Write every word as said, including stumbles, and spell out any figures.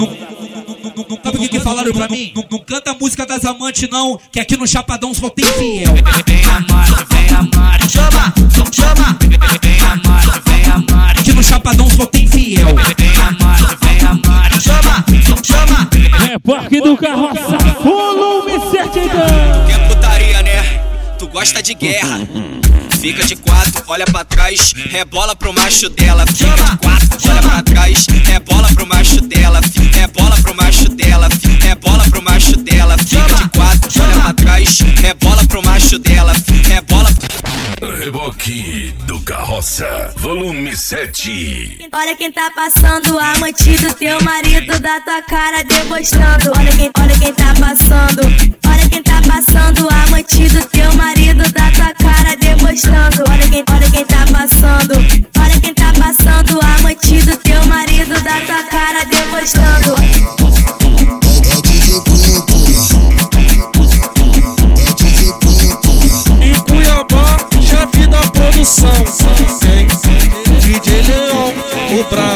Sabe o que, que falaram pra mim? Não, não canta a música das amantes não, que aqui no Chapadão só tem fiel. Vem amante, vem amante, chama, chama. Vem amante, vem amante, aqui no Chapadão só tem fiel. Vem amante, vem amante, chama, chama. É Parque do Carroça, volume sete. Quer putaria, né? Tu gosta de guerra. Fica de quatro, olha pra trás, rebola pro macho dela. Fica de quatro, olha pra trás, rebola pro macho dela. Rebola pro macho dela, rebola pro macho dela. Fica de quatro, olha pra trás, rebola pro macho dela. Rebola. Reboque do Carroça, volume sete. Olha quem tá passando, amante do teu marido, da tua cara debochando. Olha quem, olha quem tá passando, olha quem tá passando, amante do teu marido, da tua cara debochando. Olha quem, olha quem tá passando, olha quem tá passando, amante do teu marido, da tua cara debochando. Em Cuiabá, chefe da produção, D J Leão, o Brasil.